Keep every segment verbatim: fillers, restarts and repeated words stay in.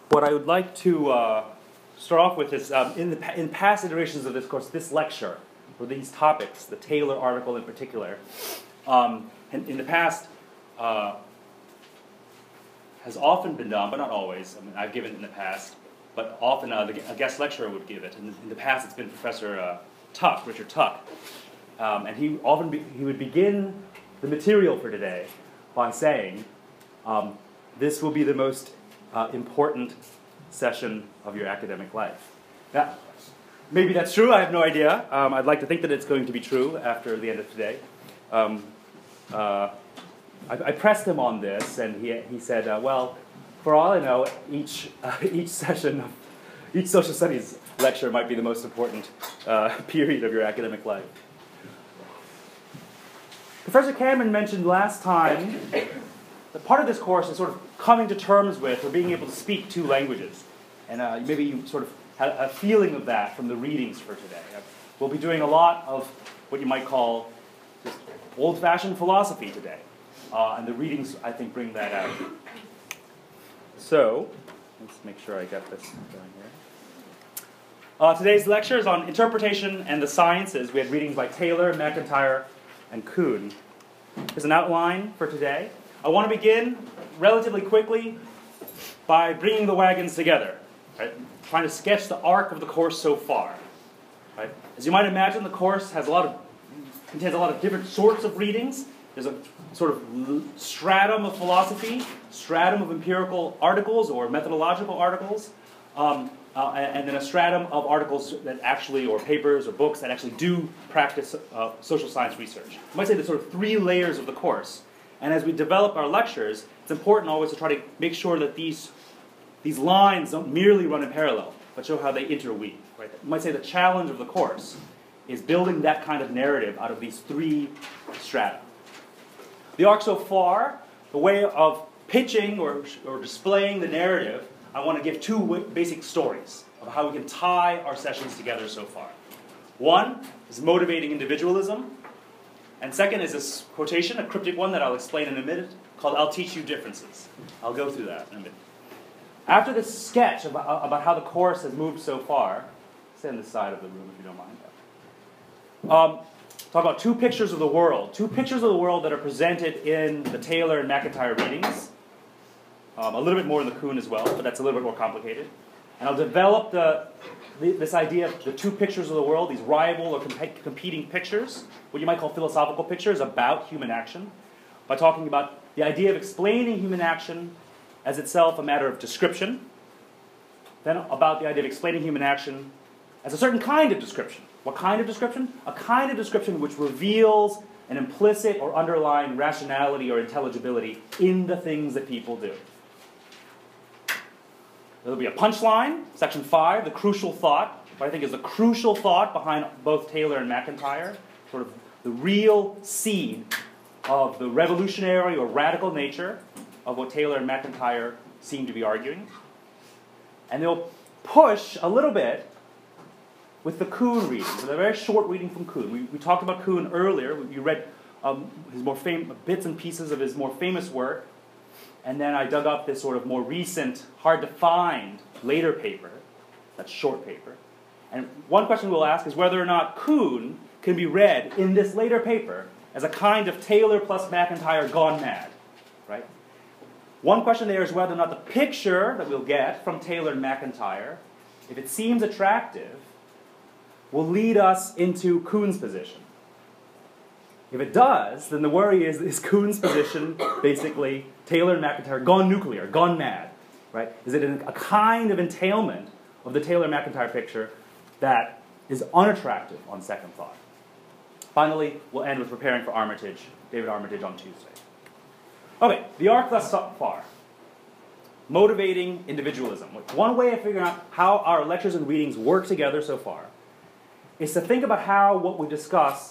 what I would like to uh, start off with is, um, in, the, in past iterations of this course, this lecture, or these topics, the Taylor article in particular, um, in, in the past uh, has often been done, but not always. I mean, I've given it in the past, but often uh, the, a guest lecturer would give it. And in the past, it's been Professor uh, Tuck, Richard Tuck. Um, and he often be, he would begin the material for today by saying, um, this will be the most uh, important session of your academic life. Now, maybe that's true, I have no idea. Um, I'd like to think that it's going to be true after the end of today. Um, uh, I, I pressed him on this, and he, he said, uh, well, for all I know, each, uh, each session, of, each social studies lecture might be the most important uh, period of your academic life. Professor Cameron mentioned last time that part of this course is sort of coming to terms with or being able to speak two languages. And uh, maybe you sort of had a feeling of that from the readings for today. We'll be doing a lot of what you might call just old-fashioned philosophy today. Uh, and the readings, I think, bring that out. So, let's make sure I get this going here. Uh, today's lecture is on interpretation and the sciences. We had readings by Taylor, McIntyre, and Kuhn. Here's an outline for today. I want to begin relatively quickly by bringing the wagons together, right? Trying to sketch the arc of the course so far. Right? As you might imagine, the course has a lot of contains a lot of different sorts of readings. There's a sort of stratum of philosophy, stratum of empirical articles or methodological articles, um, uh, and then a stratum of articles that actually, or papers or books that actually do practice uh, social science research. I might say there's sort of three layers of the course. And as we develop our lectures, it's important always to try to make sure that these, these lines don't merely run in parallel, but show how they interweave. Right? You might say the challenge of the course is building that kind of narrative out of these three strata. The arc so far, the way of pitching or, or displaying the narrative, I want to give two basic stories of how we can tie our sessions together so far. One is motivating individualism, and second is this quotation, a cryptic one that I'll explain in a minute, called I'll teach you differences. I'll go through that in a minute. After this sketch about, about how the course has moved so far, stay on this side of the room if you don't mind. Um, talk about two pictures of the world. Two pictures of the world that are presented in the Taylor and McIntyre readings. Um, a little bit more in the Kuhn as well, but that's a little bit more complicated. And I'll develop the, the, this idea of the two pictures of the world, these rival or comp competing pictures, what you might call philosophical pictures about human action, by talking about the idea of explaining human action as itself a matter of description, then about the idea of explaining human action as a certain kind of description. What kind of description? A kind of description which reveals an implicit or underlying rationality or intelligibility in the things that people do. There'll be a punchline, section five, the crucial thought, what I think is the crucial thought behind both Taylor and McIntyre, sort of the real seed of the revolutionary or radical nature of what Taylor and McIntyre seem to be arguing. And they'll push a little bit with the Kuhn reading, with a very short reading from Kuhn. We, we talked about Kuhn earlier. You read um, his more fam bits and pieces of his more famous work. And then I dug up this sort of more recent, hard-to-find, later paper, that short paper. And one question we'll ask is whether or not Kuhn can be read in this later paper as a kind of Taylor plus McIntyre gone mad. Right? One question there is whether or not the picture that we'll get from Taylor and McIntyre, if it seems attractive, will lead us into Kuhn's position. If it does, then the worry is, is Kuhn's position basically Taylor and McIntyre gone nuclear, gone mad? Right? Is it a kind of entailment of the Taylor-McIntyre picture that is unattractive on second thought? Finally, we'll end with preparing for Armitage, David Armitage on Tuesday. Okay, the arc thus far. Motivating individualism. One way of figuring out how our lectures and readings work together so far is to think about how what we discuss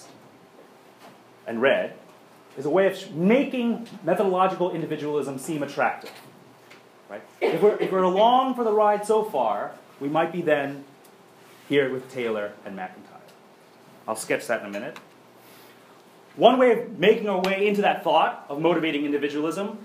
and read is a way of making methodological individualism seem attractive. Right? If we're, if we're along for the ride so far, we might be then here with Taylor and McIntyre. I'll sketch that in a minute. One way of making our way into that thought of motivating individualism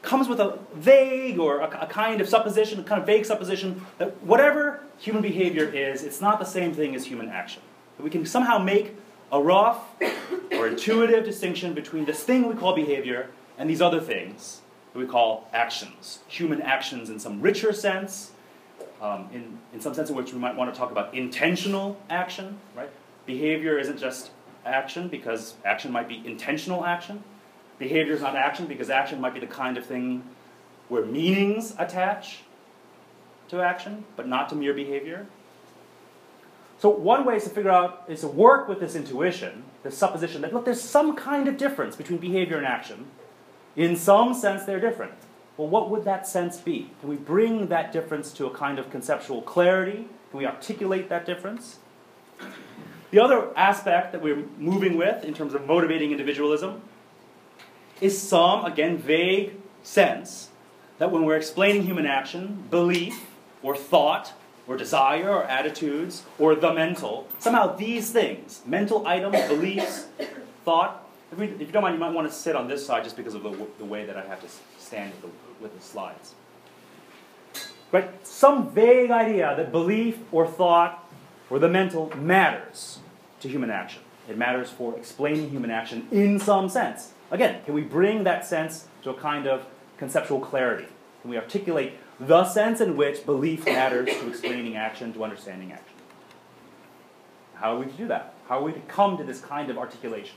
comes with a vague or a, a kind of supposition, a kind of vague supposition that whatever human behavior is, it's not the same thing as human action. That we can somehow make a rough or intuitive distinction between this thing we call behavior and these other things that we call actions. Human actions in some richer sense, um, in, in some sense in which we might want to talk about intentional action, right? Behavior isn't just action because action might be intentional action. Behavior is not action because action might be the kind of thing where meanings attach to action, but not to mere behavior. So one way is to figure out, is to work with this intuition, this supposition that, look, there's some kind of difference between behavior and action. In some sense, they're different. Well, what would that sense be? Can we bring that difference to a kind of conceptual clarity? Can we articulate that difference? The other aspect that we're moving with in terms of motivating individualism is some, again, vague sense that when we're explaining human action, belief or thought or desire or attitudes or the mental, somehow these things, mental items, beliefs, thought, if, we, if you don't mind, you might want to sit on this side just because of the, the way that I have to stand with the, with the slides. Right? Some vague idea that belief or thought or the mental matters to human action. It matters for explaining human action in some sense. Again, can we bring that sense to a kind of conceptual clarity? Can we articulate the sense in which belief matters to explaining action, to understanding action? How are we to do that? How are we to come to this kind of articulation?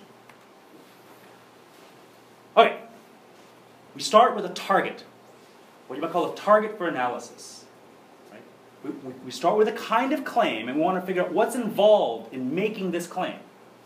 Okay, we start with a target, what you might call a target for analysis. Right? We, we, we start with a kind of claim, and we want to figure out what's involved in making this claim.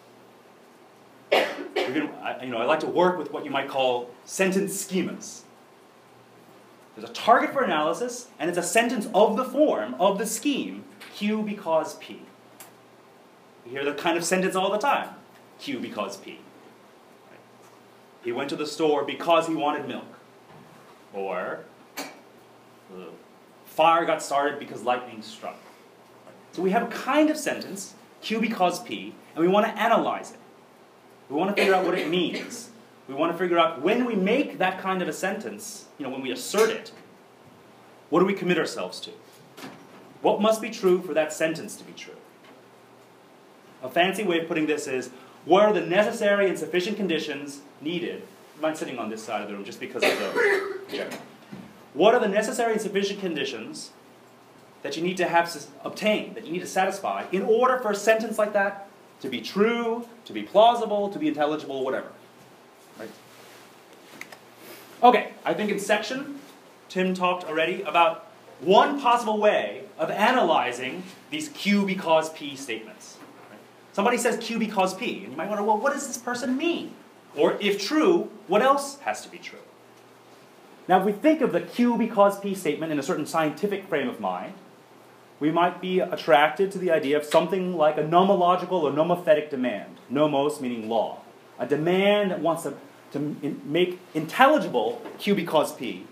We're gonna, I, you know, I like to work with what you might call sentence schemas. There's a target for analysis, and it's a sentence of the form, of the scheme, Q because P. You hear that kind of sentence all the time, Q because P. Right? He went to the store because he wanted milk. Or, the fire got started because lightning struck. Right? So we have a kind of sentence, Q because P, and we want to analyze it. We want to figure out what it means. We want to figure out when we make that kind of a sentence, you know, when we assert it, what do we commit ourselves to? What must be true for that sentence to be true? A fancy way of putting this is, what are the necessary and sufficient conditions needed? I'm not sitting on this side of the room just because of the... Yeah. What are the necessary and sufficient conditions that you need to have obtained, that you need to satisfy, in order for a sentence like that to be true, to be plausible, to be intelligible, whatever. Right? Okay, I think in section, Tim talked already about one possible way of analyzing these Q because P statements. Right? Somebody says Q because P, and you might wonder, well, what does this person mean? Or if true, what else has to be true? Now, if we think of the Q because P statement in a certain scientific frame of mind, we might be attracted to the idea of something like a nomological or nomothetic demand. Nomos meaning law. A demand that wants to, to in, make intelligible Q because P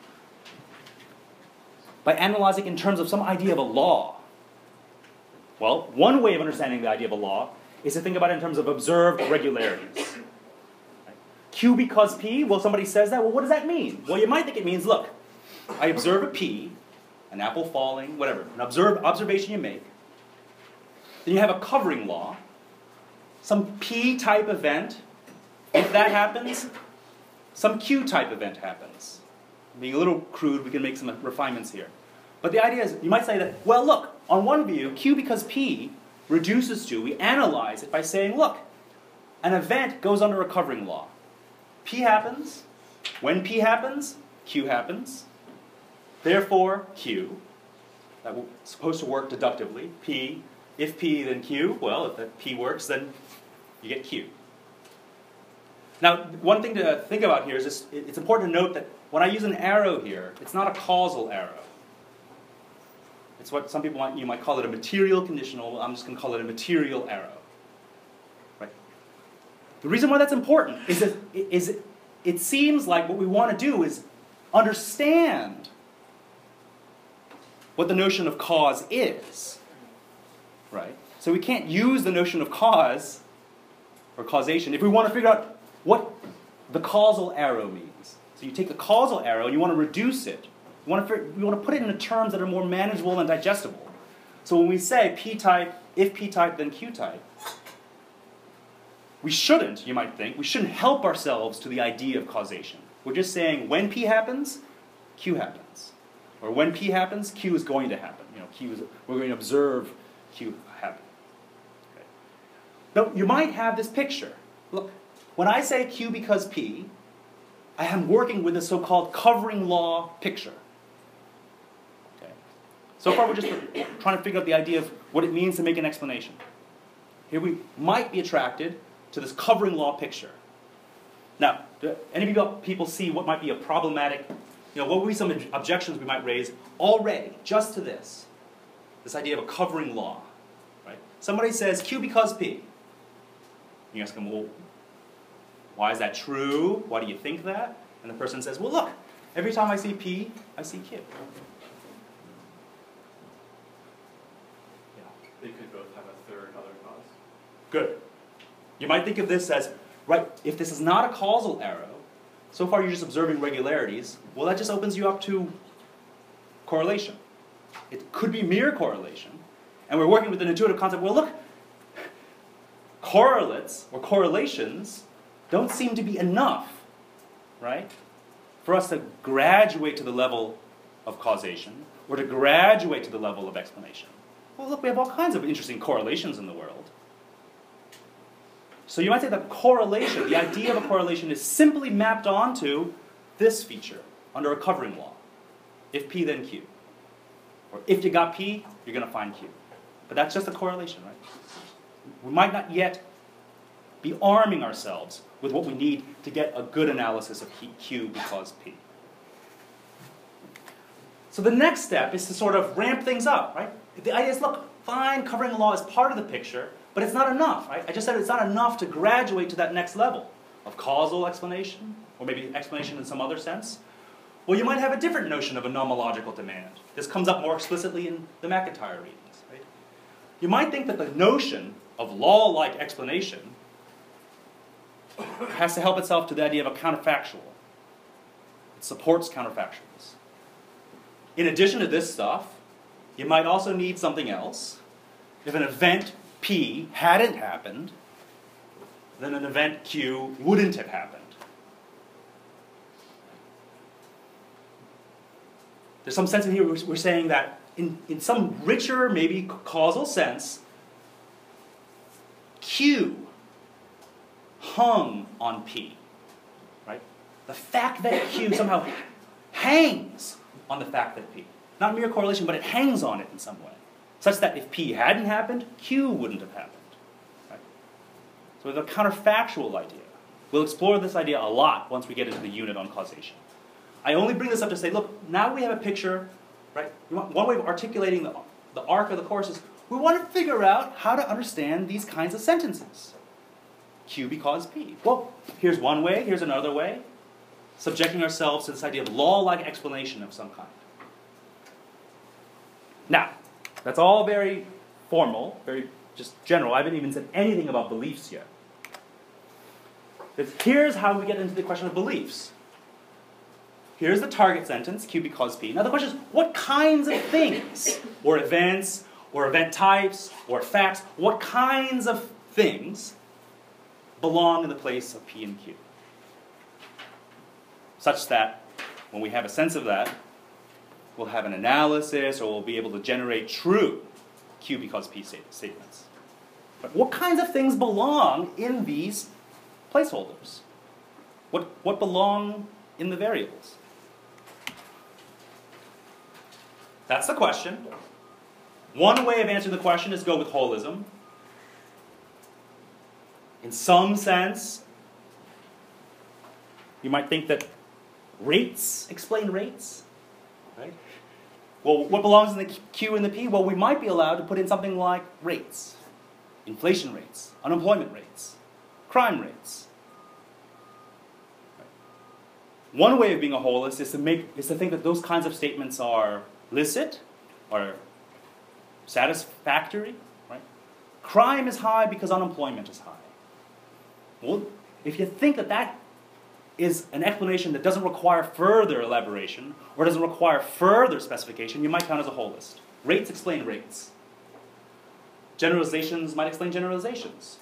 by analyzing in terms of some idea of a law. Well, one way of understanding the idea of a law is to think about it in terms of observed regularities. Right? Q because P, well, somebody says that, well, what does that mean? Well, you might think it means, look, I observe a P, an apple falling, whatever, an observe, observation you make. Then you have a covering law, some P-type event. If that happens, some Q-type event happens. Being a little crude, we can make some refinements here. But the idea is, you might say that, well, look, on one view, Q because P reduces to, we analyze it by saying, look, an event goes under a covering law. P happens. When P happens, Q happens. Therefore, Q, that is supposed to work deductively. P, if P, then Q. Well, if that P works, then you get Q. Now, one thing to think about here is just, it's important to note that when I use an arrow here, it's not a causal arrow. It's what some people might, you might call it a material conditional. I'm just going to call it a material arrow. Right? The reason why that's important is that is it, it seems like what we want to do is understand what the notion of cause is, right? So we can't use the notion of cause or causation if we want to figure out what the causal arrow means. So you take the causal arrow and you want to reduce it. You want to, you want to put it into terms that are more manageable and digestible. So when we say p-type, if p-type, then q-type, we shouldn't, you might think, we shouldn't help ourselves to the idea of causation. We're just saying when p happens, q happens. Or when p happens, q is going to happen. You know, q is, we're going to observe q happen. Okay. Now, you might have this picture. Look, when I say q because p, I am working with the so-called covering law picture. Okay. So far, we're just trying to figure out the idea of what it means to make an explanation. Here we might be attracted to this covering law picture. Now, do any of you people see what might be a problematic, you know, what would be some objections we might raise already, just to this? This idea of a covering law, right? Somebody says Q because P. You ask them, well, why is that true? Why do you think that? And the person says, well, look, every time I see P, I see Q. Yeah, they could both have a third other cause. Good. You might think of this as, right, if this is not a causal arrow, so far you're just observing regularities, well, that just opens you up to correlation. It could be mere correlation. And we're working with an intuitive concept, well, look, correlates or correlations don't seem to be enough, right, for us to graduate to the level of causation or to graduate to the level of explanation. Well, look, we have all kinds of interesting correlations in the world. So you might say that correlation, the idea of a correlation, is simply mapped onto this feature under a covering law. If P, then Q. Or if you got P, you're going to find Q. But that's just a correlation, right? We might not yet be arming ourselves with what we need to get a good analysis of Q because P. So the next step is to sort of ramp things up, right? The idea is, look, fine, covering law is part of the picture, but it's not enough, right? I just said it's not enough to graduate to that next level of causal explanation, or maybe explanation in some other sense. Well, you might have a different notion of a nomological demand. This comes up more explicitly in the MacIntyre readings, right? You might think that the notion of law-like explanation has to help itself to the idea of a counterfactual. It supports counterfactuals. In addition to this stuff, you might also need something else. If an event P hadn't happened, then an event Q wouldn't have happened. There's some sense in here we're saying that in, in some richer, maybe causal sense, Q hung on P, right? The fact that Q somehow hangs on the fact that P. Not mere correlation, but it hangs on it in some way. Such that if P hadn't happened, Q wouldn't have happened. Right? So we have a counterfactual idea. We'll explore this idea a lot once we get into the unit on causation. I only bring this up to say, look, now we have a picture, right? One way of articulating the, the arc of the course is we want to figure out how to understand these kinds of sentences. Q because P. Well, here's one way, here's another way. Subjecting ourselves to this idea of law-like explanation of some kind. Now, that's all very formal, very just general. I haven't even said anything about beliefs yet. But here's how we get into the question of beliefs. Here's the target sentence, Q because P. Now the question is, what kinds of things, or events, or event types, or facts, what kinds of things belong in the place of P and Q? Such that, when we have a sense of that, we'll have an analysis, or we'll be able to generate true Q because P statements. But what kinds of things belong in these placeholders? What, what belong in the variables? That's the question. One way of answering the question is go with holism. In some sense, you might think that rates explain rates, right? Well, what belongs in the Q and the P? Well, we might be allowed to put in something like rates, inflation rates, unemployment rates, crime rates. Right? One way of being a holist is to make is to think that those kinds of statements are licit, are satisfactory. Right? Crime is high because unemployment is high. Well, if you think that that is an explanation that doesn't require further elaboration or doesn't require further specification, you might count as a whole list. Rates explain rates. Generalizations might explain generalizations.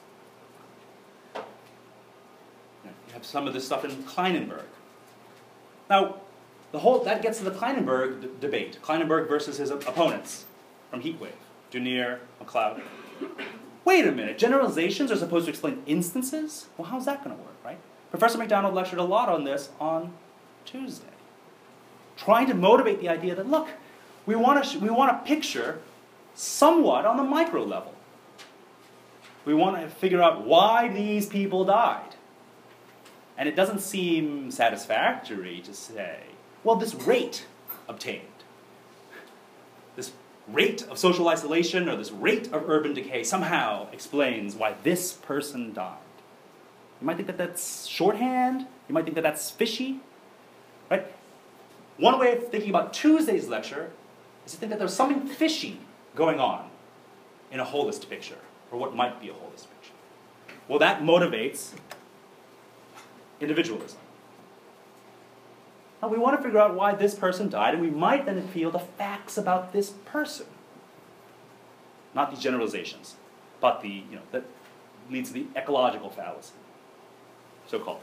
You have some of this stuff in Kleinenberg. Now, the whole, that gets to the Kleinenberg d debate. Kleinenberg versus his opponents from Heatwave, Dunier, MacLeod. Wait a minute, generalizations are supposed to explain instances? Well, how's that going to work, right? Professor McDonald lectured a lot on this on Tuesday, trying to motivate the idea that, look, we want to we want to picture somewhat on the micro level. We want to figure out why these people died. And it doesn't seem satisfactory to say, well, this rate obtained, this rate of social isolation or this rate of urban decay somehow explains why this person died. You might think that that's shorthand. You might think that that's fishy. Right? One way of thinking about Tuesday's lecture is to think that there's something fishy going on in a holist picture, or what might be a holist picture. Well, that motivates individualism. Now, we want to figure out why this person died, and we might then feel the facts about this person. Not these generalizations, but the, you know, that leads to the ecological fallacy, so-called.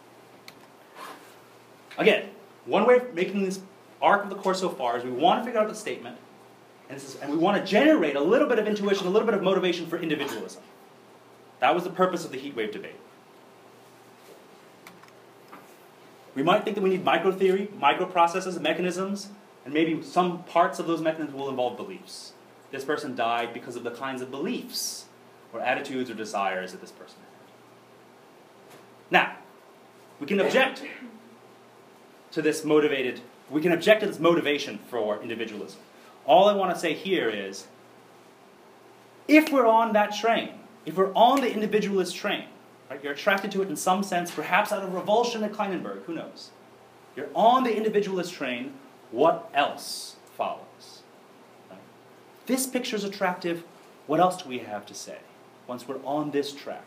Again, one way of making this arc of the course so far is we want to figure out the statement, and, this is, and we want to generate a little bit of intuition, a little bit of motivation for individualism. That was the purpose of the Heatwave debate. We might think that we need micro-theory, microprocesses, mechanisms, and maybe some parts of those mechanisms will involve beliefs. This person died because of the kinds of beliefs or attitudes or desires that this person had. Now, we can object to this motivated, we can object to this motivation for individualism. All I want to say here is, if we're on that train, if we're on the individualist train, right, you're attracted to it in some sense, perhaps out of revulsion at Kleinenberg, who knows? You're on the individualist train, what else follows? Right? This picture's attractive, what else do we have to say once we're on this track?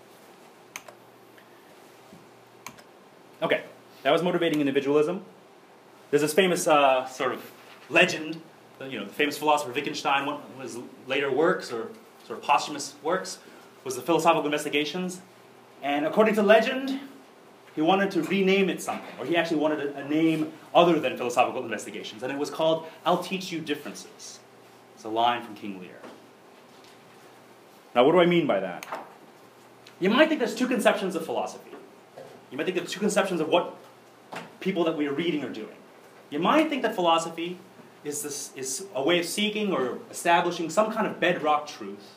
Okay, that was motivating individualism. There's this famous uh, sort of legend, you know, the famous philosopher Wittgenstein, one of his later works, or sort of posthumous works, was the Philosophical Investigations. And according to legend, he wanted to rename it something, or he actually wanted a, a name other than Philosophical Investigations, and it was called I'll Teach You Differences. It's a line from King Lear. Now, what do I mean by that? You might think there's two conceptions of philosophy. You might think there's two conceptions of what people that we are reading are doing. You might think that philosophy is, this, is a way of seeking or establishing some kind of bedrock truth.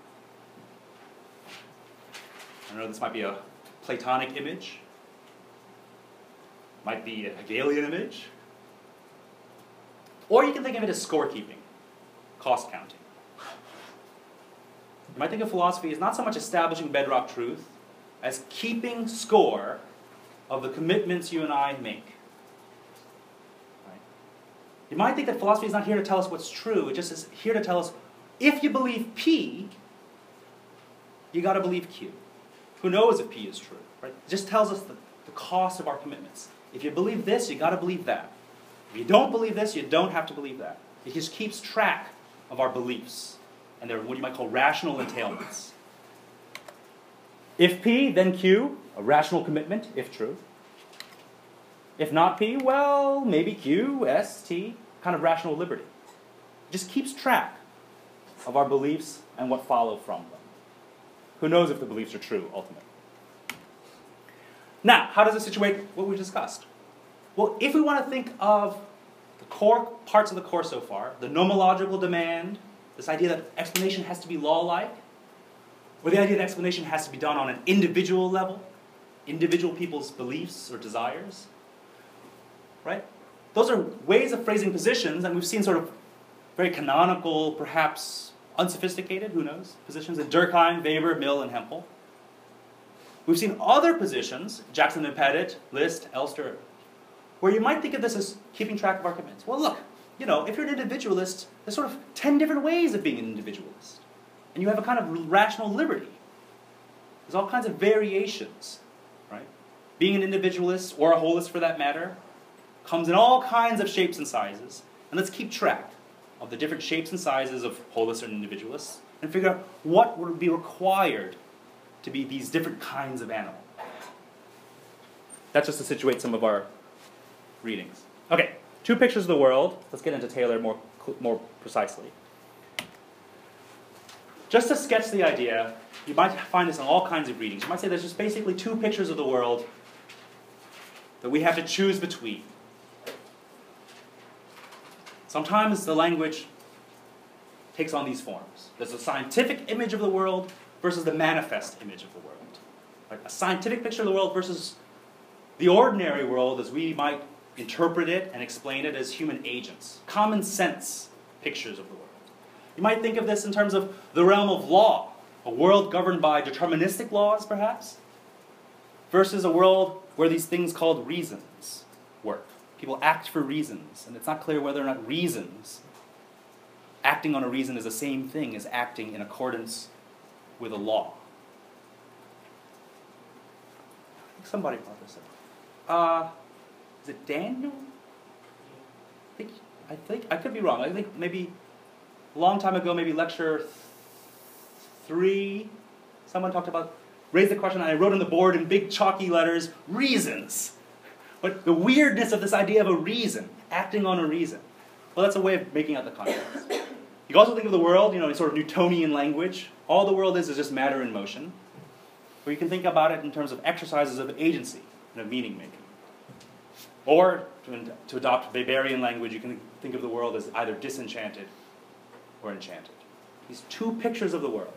I know this might be a Platonic image, might be a Hegelian image, or you can think of it as scorekeeping, cost counting. You might think of philosophy as not so much establishing bedrock truth as keeping score of the commitments you and I make. Right? You might think that philosophy is not here to tell us what's true, it just is here to tell us, if you believe P, you got to believe Q. Who knows if P is true, right? It just tells us the, the cost of our commitments. If you believe this, you got to believe that. If you don't believe this, you don't have to believe that. It just keeps track of our beliefs and their what you might call rational entailments. If P, then Q, a rational commitment, if true. If not P, well, maybe Q, S, T, kind of rational liberty. It just keeps track of our beliefs and what follow from them. Who knows if the beliefs are true, ultimately. Now, how does this situate what we discussed? Well, if we want to think of the core parts of the course so far, the nomological demand, this idea that explanation has to be law-like, or the idea that explanation has to be done on an individual level, individual people's beliefs or desires, right? Those are ways of phrasing positions, and we've seen sort of very canonical, perhaps unsophisticated, who knows, positions in Durkheim, Weber, Mill, and Hempel. We've seen other positions, Jackson and Pettit, List, Elster, where you might think of this as keeping track of our commitments. Well, look, you know, if you're an individualist, there's sort of ten different ways of being an individualist. And you have a kind of rational liberty. There's all kinds of variations, right? being an individualist, or a holist for that matter, comes in all kinds of shapes and sizes. And let's keep track of the different shapes and sizes of holists and individualists and figure out what would be required to be these different kinds of animal. That's just to situate some of our readings. Okay, two pictures of the world. Let's get into Taylor more, more precisely. Just to sketch the idea, you might find this in all kinds of readings. You might say there's just basically two pictures of the world that we have to choose between. Sometimes the language takes on these forms. There's a scientific image of the world versus the manifest image of the world. Right? A scientific picture of the world versus the ordinary world as we might interpret it and explain it as human agents. Common sense pictures of the world. You might think of this in terms of the realm of law, a world governed by deterministic laws, perhaps, versus a world where these things called reasons work. People act for reasons, and it's not clear whether or not reasons, acting on a reason is the same thing as acting in accordance with a law. I think somebody brought this up. Uh, is it Daniel? I think, I think, I could be wrong. I think maybe a long time ago, maybe lecture th three, someone talked about, raised the question, and I wrote on the board in big chalky letters, reasons. But the weirdness of this idea of a reason, acting on a reason. Well, that's a way of making out the context. You can also think of the world, you know, in sort of Newtonian language. All the world is is just matter in motion. Or you can think about it in terms of exercises of agency and of meaning-making. Or, to, to adopt Weberian language, you can think of the world as either disenchanted or enchanted. These two pictures of the world.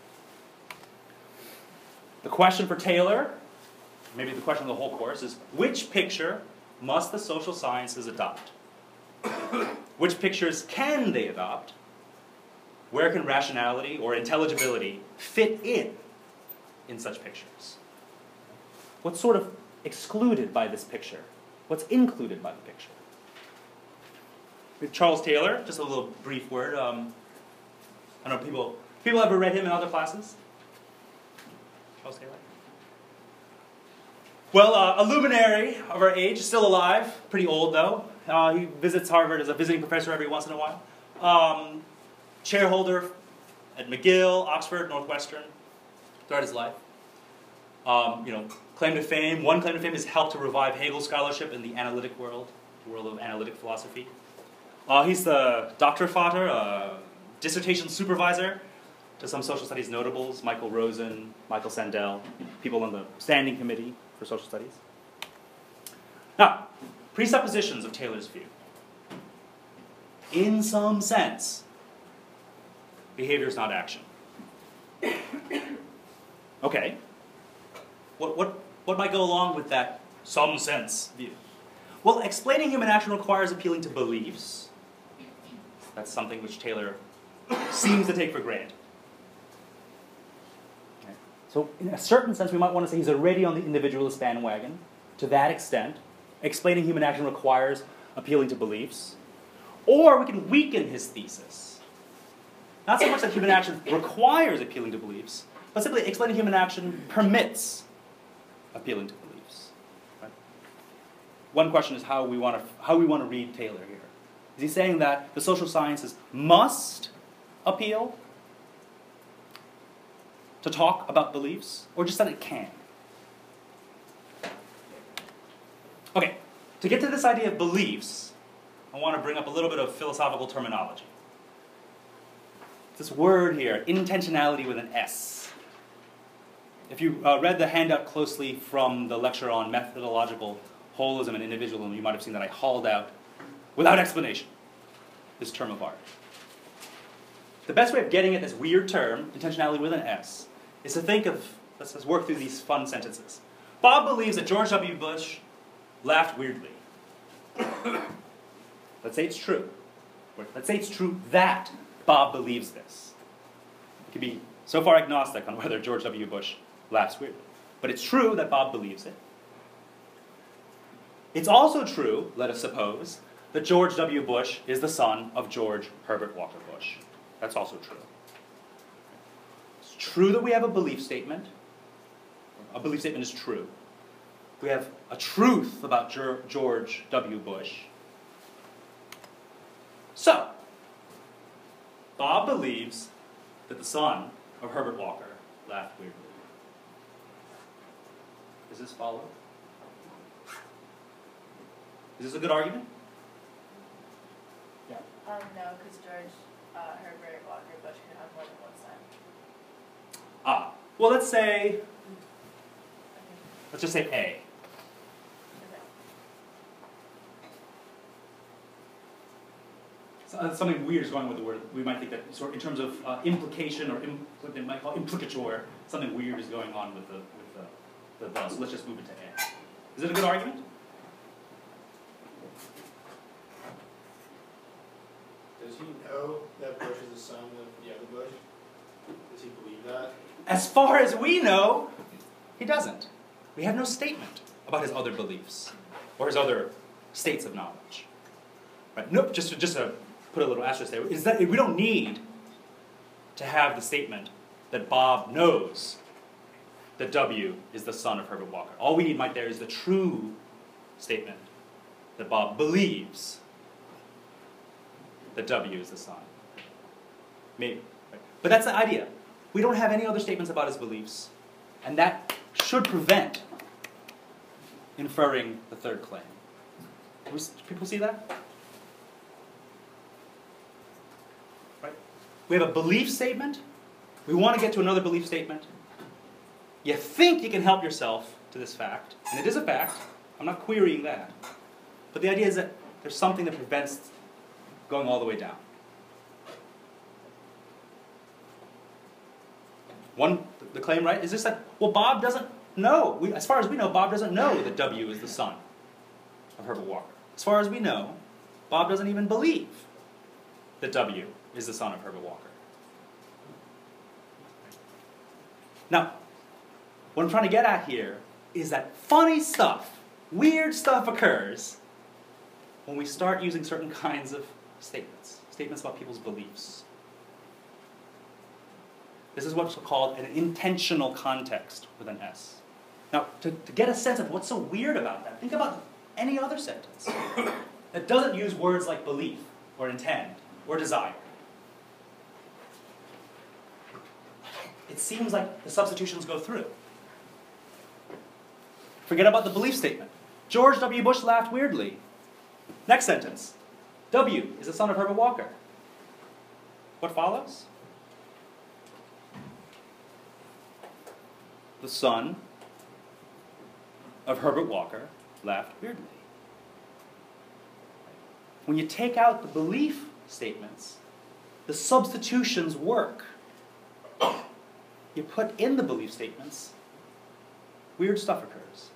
The question for Taylor, maybe the question of the whole course, is which picture must the social sciences adopt? Which pictures can they adopt? Where can rationality or intelligibility fit in in such pictures? What's sort of excluded by this picture? What's included by the picture? With Charles Taylor, just a little brief word. Um, I don't know, people, people ever read him in other classes? Charles Taylor? Well, uh, a luminary of our age, still alive, pretty old though. Uh, he visits Harvard as a visiting professor every once in a while. Um, chairholder at McGill, Oxford, Northwestern, throughout his life. Um, you know, claim to fame, one claim to fame is helped to revive Hegel scholarship in the analytic world, the world of analytic philosophy. Uh, he's the Doktorvater, uh, dissertation supervisor to some social studies notables, Michael Rosen, Michael Sandel, people on the standing committee for social studies. Now, presuppositions of Taylor's view. In some sense, behavior is not action. Okay. What, what, what might go along with that some sense view? Well, explaining human action requires appealing to beliefs. That's something which Taylor seems to take for granted. Okay. So in a certain sense, we might want to say he's already on the individualist bandwagon. To that extent, explaining human action requires appealing to beliefs. Or we can weaken his thesis. Not so much that human action requires appealing to beliefs, but simply explaining human action permits appealing to beliefs. Right? One question is how we want to how we want to read Taylor here. Is he saying that the social sciences must appeal to talk about beliefs, or just that it can? Okay, to get to this idea of beliefs, I want to bring up a little bit of philosophical terminology. This word here, intentionality with an S. If you uh, read the handout closely from the lecture on methodological holism and individualism, you might have seen that I hauled out, without explanation, this term of art. The best way of getting at this weird term, intentionality with an S, is to think of, let's just work through these fun sentences. Bob believes that George W. Bush laughed weirdly. Let's say it's true. Let's say it's true that Bob believes this. It could be so far agnostic on whether George W. Bush laughs weirdly. But it's true that Bob believes it. It's also true, let us suppose, that George W. Bush is the son of George Herbert Walker Bush. That's also true. It's true that we have a belief statement. A belief statement is true. we have a truth about Ger- George W. Bush. So, Bob believes that the son of Herbert Walker laughed weirdly. Does this follow? Is this a good argument? Yeah. Um, no, because George uh, Herbert Walker Bush could have more than one son. Ah, well, let's say, Okay. let's just say A. Okay. So, uh, something weird is going on with the word. We might think that, sort of, in terms of uh, implication or im- what they might call implicature, something weird is going on with the with the, the the. So let's just move it to A. Is it a good argument? Does he know that Bush is the son of the other Bush? Does he believe that? As far as we know, he doesn't. We have no statement about his other beliefs or his other states of knowledge. Right? Nope. Just to, just to put a little asterisk there is that we don't need to have the statement that Bob knows that W is the son of Herbert Walker. All we need right there is the true statement that Bob believes that W is the son. Maybe. Right? But that's the idea. We don't have any other statements about his beliefs, and that should prevent inferring the third claim. Do people see that? Right? We have a belief statement. We want to get to another belief statement. You think you can help yourself to this fact, and it is a fact. I'm not querying that. But the idea is that there's something that prevents going all the way down. One, the claim, right, is just that, well, Bob doesn't know. We, as far as we know, Bob doesn't know that W is the son of Herbert Walker. As far as we know, Bob doesn't even believe that W is the son of Herbert Walker. Now, what I'm trying to get at here is that funny stuff, weird stuff occurs when we start using certain kinds of statements, statements about people's beliefs. This is what's called an intentional context with an S. Now, to, to get a sense of what's so weird about that, think about any other sentence that doesn't use words like belief, or intend, or desire. It seems like the substitutions go through. Forget about the belief statement. George W. Bush laughed weirdly. Next sentence. W is the son of Herbert Walker. What follows? The son of Herbert Walker laughed weirdly. When you take out the belief statements, the substitutions work. You put in the belief statements, weird stuff occurs.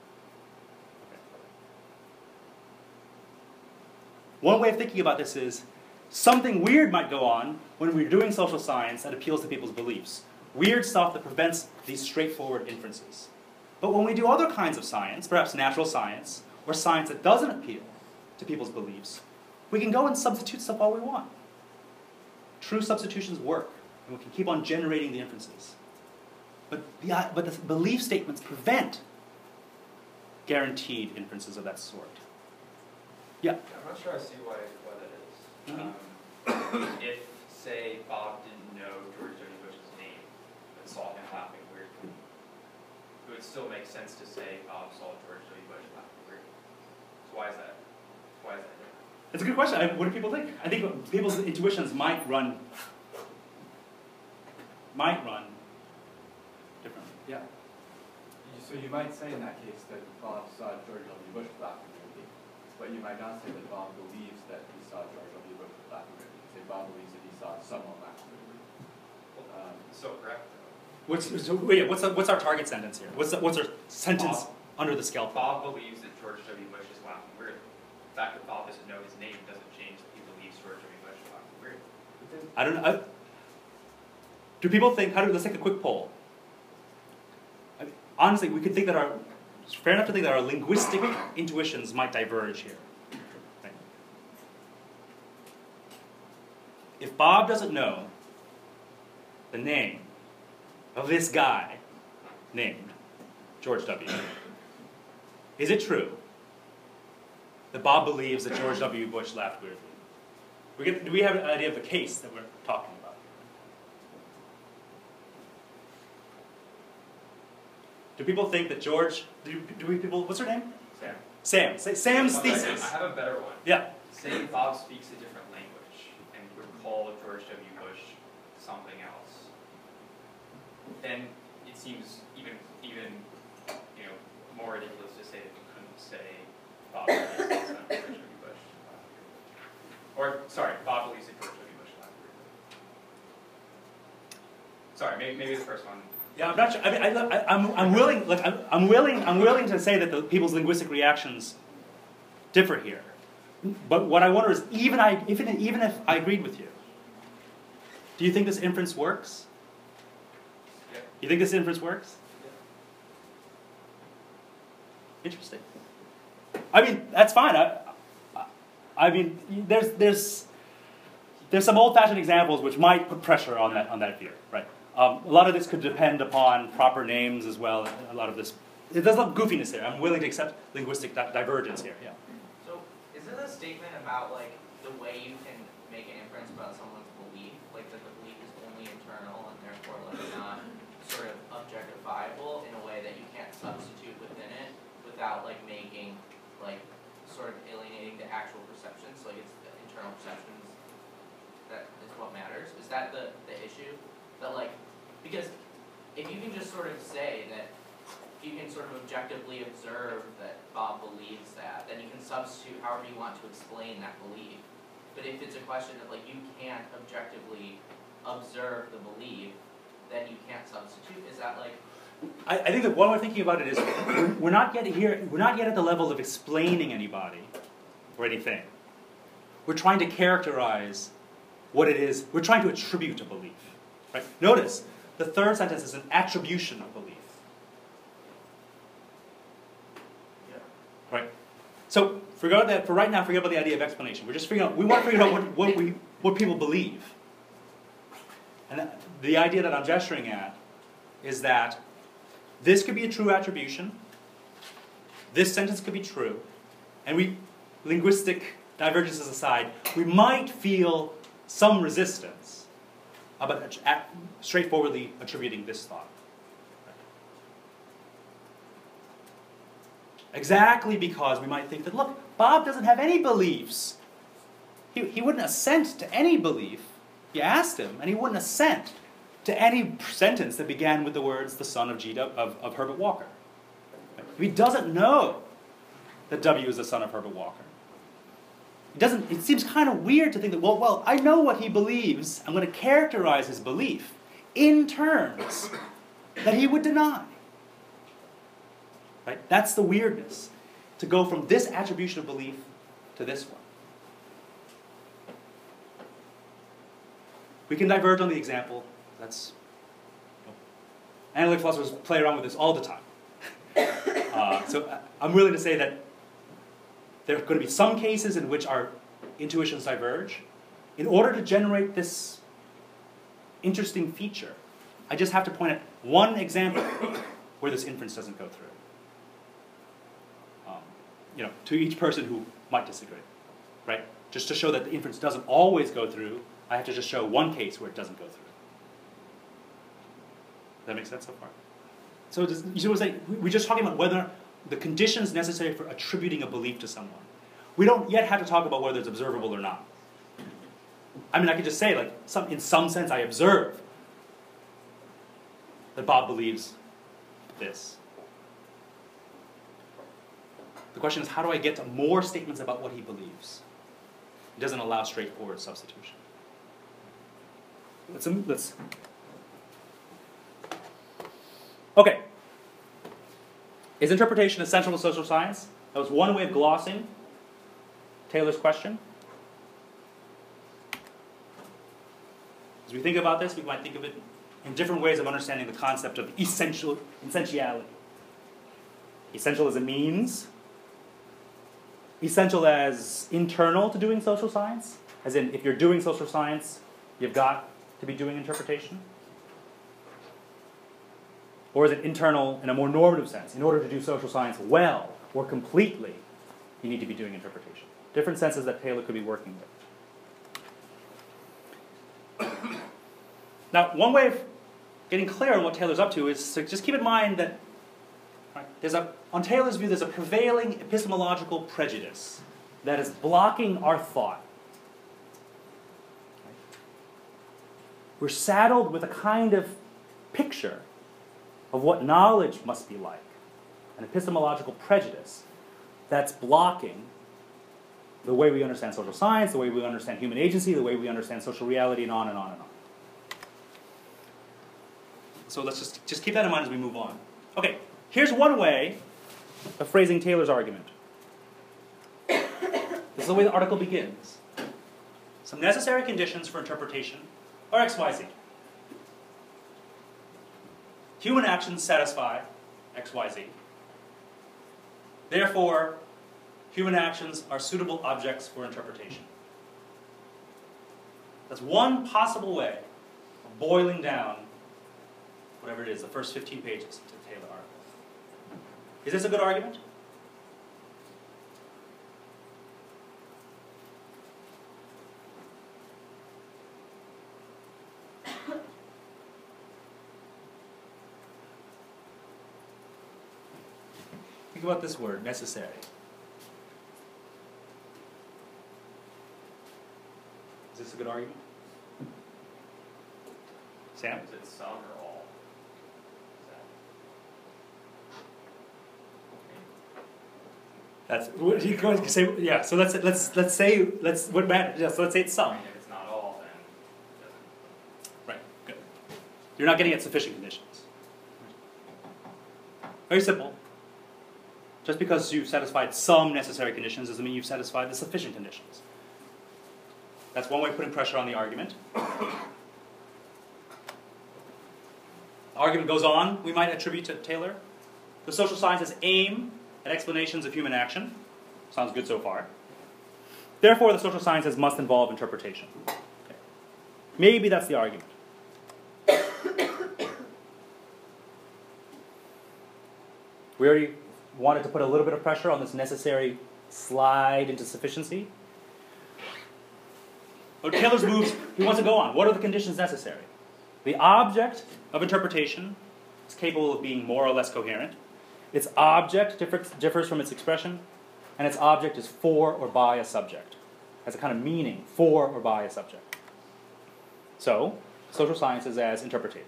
One way of thinking about this is, something weird might go on when we're doing social science that appeals to people's beliefs. Weird stuff that prevents these straightforward inferences. But when we do other kinds of science, perhaps natural science, or science that doesn't appeal to people's beliefs, we can go and substitute stuff all we want. True substitutions work, and we can keep on generating the inferences. But the, but the belief statements prevent guaranteed inferences of that sort. Yeah? I'm not sure I see why, why that is. Mm-hmm. Um, if, say, Bob didn't know George W. Bush's name and saw him laughing weirdly, it would still make sense to say Bob saw George W. Bush laughing weirdly. So why is that? Why is that different? It's a good question. I, what do people think? I think people's intuitions might run might run differently. Yeah. So you might say in that case that Bob saw George W. Bush laughing weirdly, but you might not say that Bob believes that he saw George W. Bush laughing weirdly. You say Bob believes that he saw someone laughing weirdly. Um, So correct, though. What's so, wait, what's the, what's our target sentence here? What's the, what's our sentence Bob, under the scale? Bob believes that George W. Bush is laughing weirdly. The fact that Bob doesn't know his name doesn't change that he believes George W. Bush is laughing weirdly. I don't know. I, do people think? How do let's take a quick poll. I mean, honestly, we could think that our it's fair enough to think that our linguistic intuitions might diverge here. Right? If Bob doesn't know the name of this guy named George W., is it true that Bob believes that George W. Bush laughed weirdly? We get, do we have an idea of the case that we're talking about? Do people think that George, do, do we people, what's her name? Sam. Sam. Say, Sam's Okay, thesis. I have a better one. Yeah. Say Bob speaks a different language and would call George W. Bush something else. Then it seems even even you know more ridiculous to say that you couldn't say Bob believes that son of George W. Bush. Or sorry, Bob believes that George W. Bush laughed weirdly. Sorry, maybe maybe the first one. Yeah, I'm not sure. I mean, I, I, I'm, I'm willing. Look, I'm, I'm willing. I'm willing to say that the people's linguistic reactions differ here. But what I wonder is, even I, even even if I agreed with you, do you think this inference works? Yeah. You think this inference works? Yeah. Interesting. I mean, that's fine. I, I, I mean, there's there's there's some old-fashioned examples which might put pressure on that on that fear, right? Um, a lot of this could depend upon proper names as well. A lot of this, there's a lot of goofiness there. I'm willing to accept linguistic di divergence here. Yeah. So, is it a statement about like the way you can make an inference about someone's belief, like that the belief is only internal and therefore like not sort of objectifiable in a way that you can't substitute within it without like making like sort of alienating the actual perceptions? Like it's the internal perceptions that is what matters. Is that the the issue? That like, because if you can just sort of say that, if you can sort of objectively observe that Bob believes that, then you can substitute however you want to explain that belief. But if it's a question of like, you can't objectively observe the belief, then you can't substitute. Is that like? I, I think that one way of thinking about it is we're, we're not yet here. We're not yet at the level of explaining anybody or anything. We're trying to characterize what it is. We're trying to attribute a belief. Right? Notice, the third sentence is an attribution of belief. Yeah. Right? So, forget that, for right now, forget about the idea of explanation. We're just figuring out, we want to figure out what, what, we, what people believe. And that, the idea that I'm gesturing at is that this could be a true attribution, this sentence could be true, and we, linguistic divergences aside, we might feel some resistance about straightforwardly attributing this thought. Exactly because we might think that, look, Bob doesn't have any beliefs. He, he wouldn't assent to any belief. You asked him, and he wouldn't assent to any sentence that began with the words, the son of, G, of, of Herbert Walker. He doesn't know that W is the son of Herbert Walker. It doesn't. It seems kind of weird to think that, well, well, I know what he believes. I'm going to characterize his belief in terms that he would deny. Right? That's the weirdness. To go from this attribution of belief to this one. We can diverge on the example. That's. You know, analytic philosophers play around with this all the time. uh, so I'm willing to say that there are going to be some cases in which our intuitions diverge. In order to generate this interesting feature, I just have to point at one example where this inference doesn't go through. Um, you know, to each person who might disagree, right? Just to show that the inference doesn't always go through, I have to just show one case where it doesn't go through. Does that make sense so far? So does, you see what I'm saying? We're just talking about whether the conditions necessary for attributing a belief to someone. We don't yet have to talk about whether it's observable or not. I mean, I could just say, like, some, in some sense, I observe that Bob believes this. The question is, how do I get to more statements about what he believes? It doesn't allow straightforward substitution. Let's, let's. Okay. Is interpretation essential to social science? That was one way of glossing Taylor's question. As we think about this, we might think of it in different ways of understanding the concept of essential, essentiality. Essential as a means. Essential as internal to doing social science. As in, if you're doing social science, you've got to be doing interpretation. Or is it internal in a more normative sense? In order to do social science well, or completely, you need to be doing interpretation. Different senses that Taylor could be working with. Now, one way of getting clear on what Taylor's up to is to just keep in mind that right, there's a, on Taylor's view, there's a prevailing epistemological prejudice that is blocking our thought. Right? We're saddled with a kind of picture of what knowledge must be like, an epistemological prejudice that's blocking the way we understand social science, the way we understand human agency, the way we understand social reality, and on and on and on. So let's just, just keep that in mind as we move on. Okay, here's one way of phrasing Taylor's argument. This is the way the article begins. Some necessary conditions for interpretation are X, Y, Z. Human actions satisfy X, Y, Z. Therefore, human actions are suitable objects for interpretation. That's one possible way of boiling down whatever it is, the first fifteen pages of the Taylor article. Is this a good argument? Think about this word, necessary. Is this a good argument? Sam? Is it some or all? That's what you going to say. Yeah. So let's let's let's say let's what matters. Yeah. So let's say it's I some. mean, if it's not all, then it doesn't. Right. Good. You're not getting at sufficient conditions. Very simple. Just because you've satisfied some necessary conditions doesn't mean you've satisfied the sufficient conditions. That's one way of putting pressure on the argument. The argument goes on, we might attribute to Taylor. The social sciences aim at explanations of human action. Sounds good so far. Therefore, the social sciences must involve interpretation. Okay. Maybe that's the argument. We already wanted to put a little bit of pressure on this necessary slide into sufficiency. But Taylor's moves, he wants to go on. What are the conditions necessary? The object of interpretation is capable of being more or less coherent. Its object differs, differs from its expression, and its object is for or by a subject. Has a kind of meaning, for or by a subject. So, social sciences as interpretative.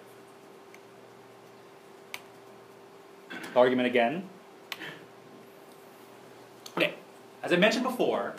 The argument again. Okay, as I mentioned before,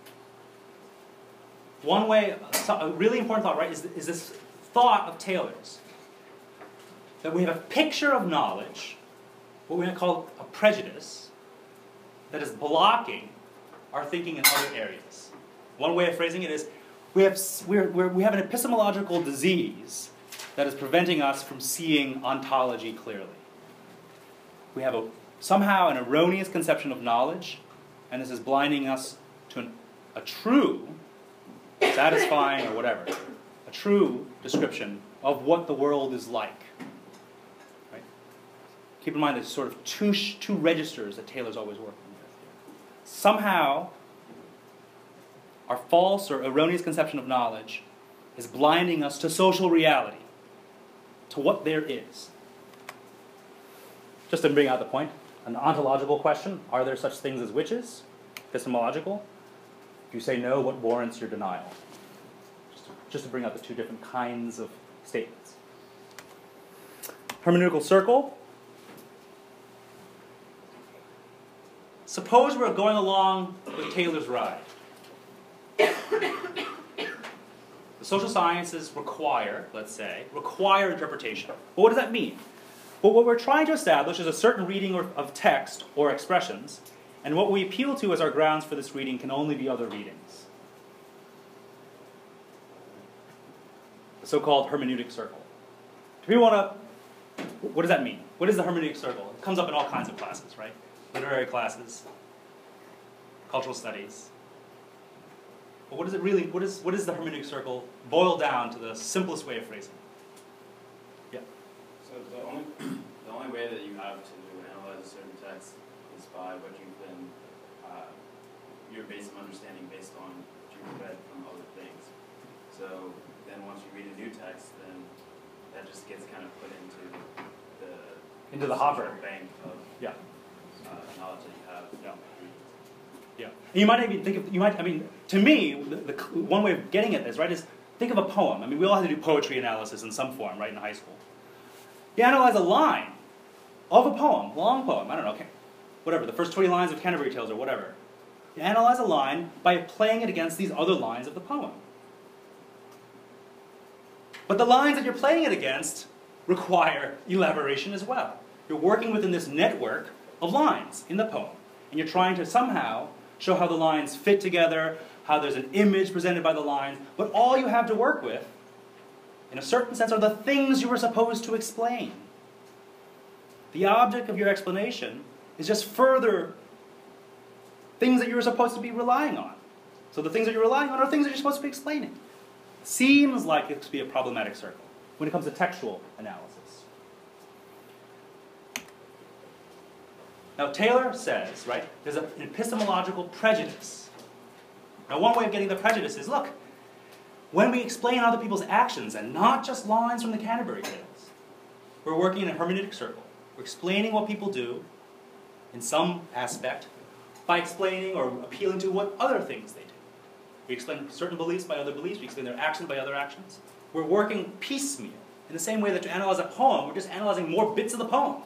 one way, a really important thought, right, is, is this thought of Taylor's. That we have a picture of knowledge, what we might call a prejudice, that is blocking our thinking in other areas. One way of phrasing it is, we have, we're, we're, we have an epistemological disease that is preventing us from seeing ontology clearly. We have a, somehow an erroneous conception of knowledge, and this is blinding us to an, a true, satisfying or whatever, a true description of what the world is like. Right? Keep in mind there's sort of two, sh two registers that Taylor's always working with. Somehow, our false or erroneous conception of knowledge is blinding us to social reality, to what there is. Just to bring out the point, an ontological question, are there such things as witches? Epistemological. If you say no, what warrants your denial? Just to, just to bring out the two different kinds of statements. Hermeneutical circle. Suppose we're going along with Taylor's ride. The social sciences require, let's say, require interpretation. But what does that mean? Well, what we're trying to establish is a certain reading of text or expressions, and what we appeal to as our grounds for this reading can only be other readings. The so-called hermeneutic circle. Do we want to, what does that mean? What is the hermeneutic circle? It comes up in all kinds of classes, right? Literary classes, cultural studies. But what is it really, what is, what is the hermeneutic circle boiled down to the simplest way of phrasing it? So the only, the only way that you have to analyze a certain text is by what you your base of understanding based on what you've read from other things. So then once you read a new text, then that just gets kind of put into the Into the hopper. bank of Yeah. uh, knowledge that you have. Yeah. Yeah. And you might even think of, you might, I mean, to me, the, the one way of getting at this, right, is think of a poem. I mean, we all had to do poetry analysis in some form, right, in high school. You analyze a line of a poem, long poem, I don't know, okay, whatever, the first twenty lines of Canterbury Tales or whatever. You analyze a line by playing it against these other lines of the poem. But the lines that you're playing it against require elaboration as well. You're working within this network of lines in the poem, and you're trying to somehow show how the lines fit together, how there's an image presented by the lines, but all you have to work with, in a certain sense, are the things you were supposed to explain. The object of your explanation is just further things that you were supposed to be relying on. So the things that you're relying on are things that you're supposed to be explaining. Seems like it could be a problematic circle when it comes to textual analysis. Now Taylor says, right, there's an epistemological prejudice. Now one way of getting the prejudice is, look, when we explain other people's actions, and not just lines from the Canterbury Tales, we're working in a hermeneutic circle. We're explaining what people do, in some aspect, by explaining or appealing to what other things they do. We explain certain beliefs by other beliefs, we explain their actions by other actions. We're working piecemeal. In the same way that to analyze a poem, we're just analyzing more bits of the poem.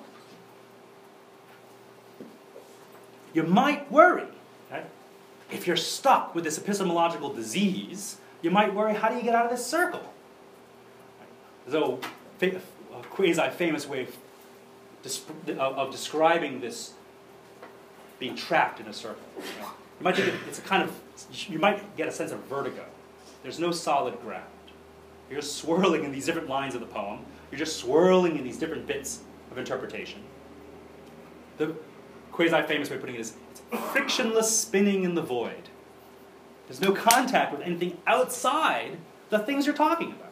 You might worry, right? If you're stuck with this epistemological disease, you might worry, how do you get out of this circle? So, a quasi-famous way of, of describing this being trapped in a circle. You know? You might think it's a kind of, you might get a sense of vertigo. There's no solid ground. You're just swirling in these different lines of the poem. You're just swirling in these different bits of interpretation. The quasi-famous way of putting it is, it's frictionless spinning in the void. There's no contact with anything outside the things you're talking about.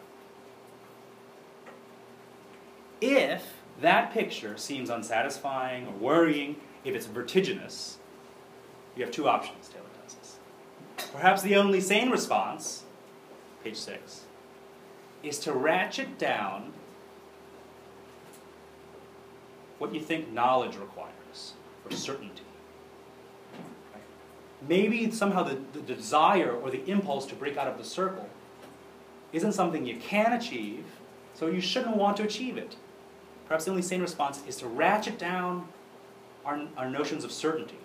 If that picture seems unsatisfying or worrying, if it's vertiginous, you have two options, Taylor tells us. Perhaps the only sane response, page six, is to ratchet down what you think knowledge requires for certainty. Right? Maybe somehow the, the desire or the impulse to break out of the circle isn't something you can achieve, so you shouldn't want to achieve it. Perhaps the only sane response is to ratchet down our, our notions of certainty.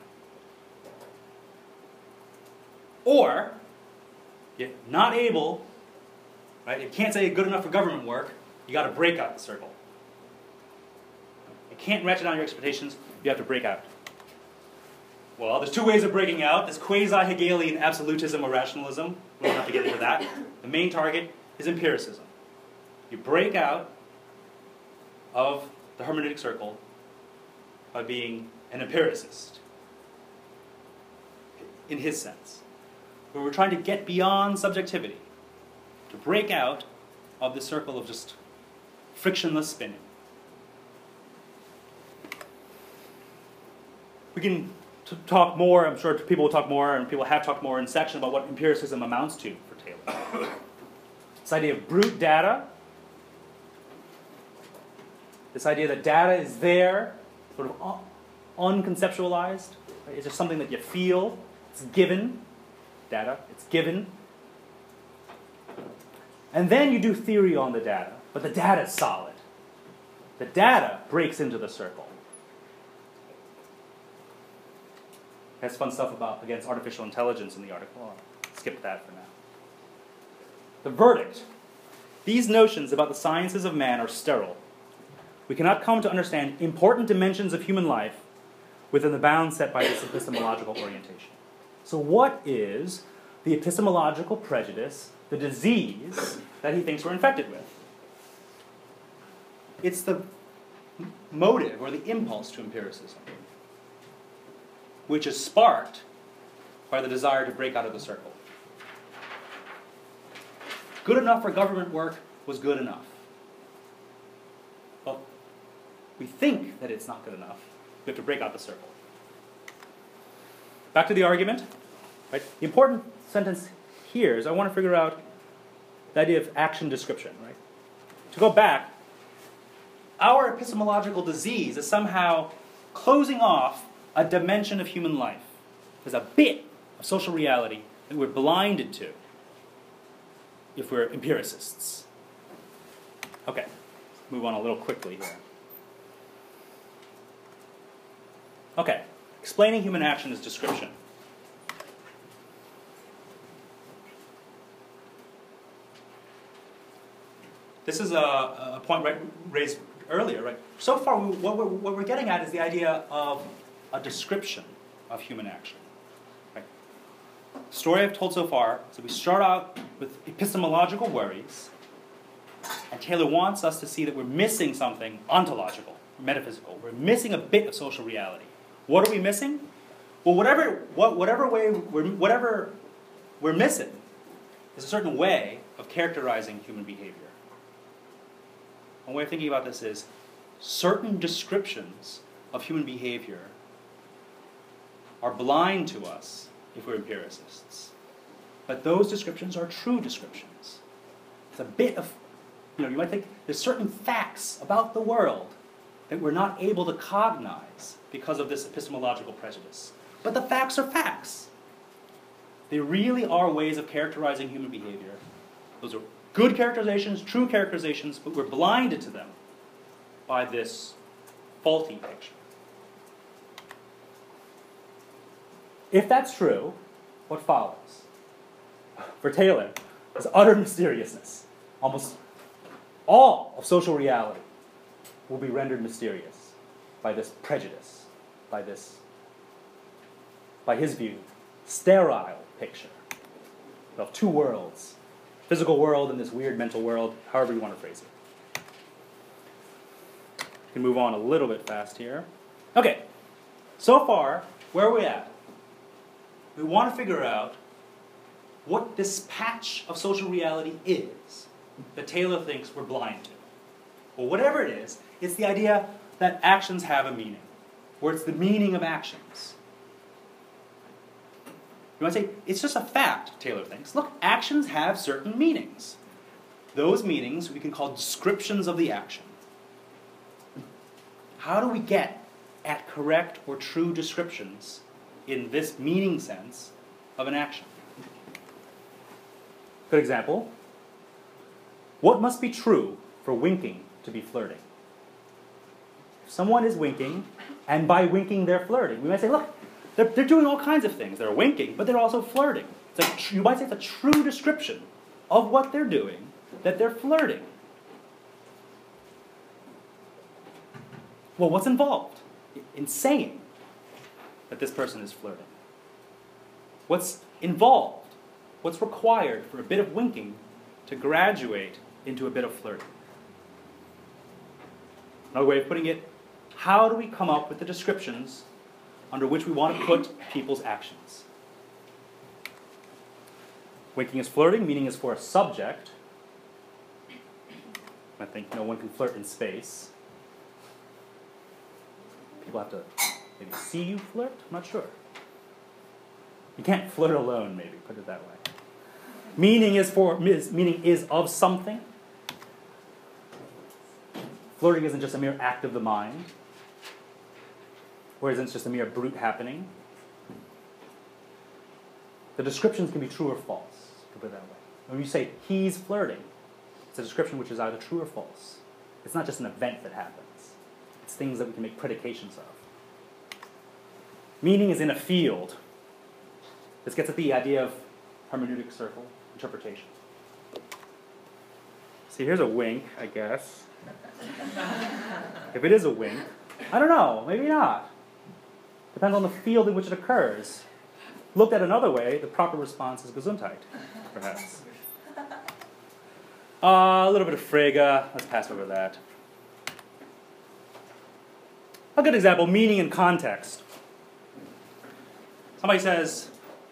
Or, you're not able, right, you can't say good enough for government work, you got to break out the circle. You can't ratchet down your expectations, you have to break out. Well, there's two ways of breaking out. There's quasi-Hegelian absolutism or rationalism. We don't have to get into that. The main target is empiricism. You break out of the hermeneutic circle by being an empiricist, in his sense. Where we're trying to get beyond subjectivity, to break out of the circle of just frictionless spinning. We can t talk more, I'm sure people will talk more, and people have talked more in section about what empiricism amounts to for Taylor. This idea of brute data, this idea that data is there, sort of un unconceptualized, right? It's just something that you feel, it's given, data, it's given. And then you do theory on the data, but the data is solid. The data breaks into the circle. Has fun stuff about against artificial intelligence in the article. I'll skip that for now. The verdict. These notions about the sciences of man are sterile. We cannot come to understand important dimensions of human life within the bounds set by this epistemological orientation. So what is the epistemological prejudice, the disease that he thinks we're infected with? It's the motive or the impulse to empiricism, which is sparked by the desire to break out of the circle. Good enough for government work was good enough. Well, we think that it's not good enough. We have to break out the circle. Back to the argument. Right? The important sentence here is I want to figure out the idea of action description. Right? To go back, our epistemological disease is somehow closing off a dimension of human life. There's a bit of social reality that we're blinded to if we're empiricists. Okay, move on a little quickly here. Okay, explaining human action is description. This is a, a point right, raised earlier, right? So far, we, what, we're, what we're getting at is the idea of a description of human action. Right? The story I've told so far, so we start out with epistemological worries, and Taylor wants us to see that we're missing something ontological, metaphysical. We're missing a bit of social reality. What are we missing? Well, whatever, what, whatever way we're, whatever we're missing is a certain way of characterizing human behavior. One way of thinking about this is certain descriptions of human behavior are blind to us if we're empiricists. But those descriptions are true descriptions. It's a bit of, you know, you might think there's certain facts about the world that we're not able to cognize because of this epistemological prejudice. But the facts are facts. They really are ways of characterizing human behavior. Those are good characterizations, true characterizations, but we're blinded to them by this faulty picture. If that's true, what follows? For Taylor, is utter mysteriousness. Almost all of social reality will be rendered mysterious by this prejudice, by this, by his view, sterile picture of two worlds. Physical world and this weird mental world, however you want to phrase it. We can move on a little bit fast here. Okay, so far, where are we at? We want to figure out what this patch of social reality is that Taylor thinks we're blind to. Well, whatever it is, it's the idea that actions have a meaning, or it's the meaning of actions. You might say, it's just a fact, Taylor thinks. Look, actions have certain meanings. Those meanings we can call descriptions of the action. How do we get at correct or true descriptions in this meaning sense of an action? Good example. What must be true for winking to be flirting? If someone is winking, and by winking they're flirting, we might say, look, They're, they're doing all kinds of things. They're winking, but they're also flirting. It's a, you might say it's a true description of what they're doing, that they're flirting. Well, what's involved in saying that this person is flirting? What's involved? What's required for a bit of winking to graduate into a bit of flirting? Another way of putting it, how do we come up with the descriptions under which we want to put people's actions? Winking is flirting, meaning is for a subject. I think no one can flirt in space. People have to maybe see you flirt? I'm not sure. You can't flirt alone, maybe, put it that way. Meaning is for meaning is of something. Flirting isn't just a mere act of the mind. Or isn't it just a mere brute happening? The descriptions can be true or false, to put it that way. When you say, he's flirting, it's a description which is either true or false. It's not just an event that happens. It's things that we can make predications of. Meaning is in a field. This gets at the idea of hermeneutic circle, interpretation. See, here's a wink, I guess. If it is a wink, I don't know, maybe not. Depends on the field in which it occurs. Looked at another way, the proper response is Gesundheit, perhaps. Uh, a little bit of Frege. Let's pass over that. A good example, meaning and context. Somebody says,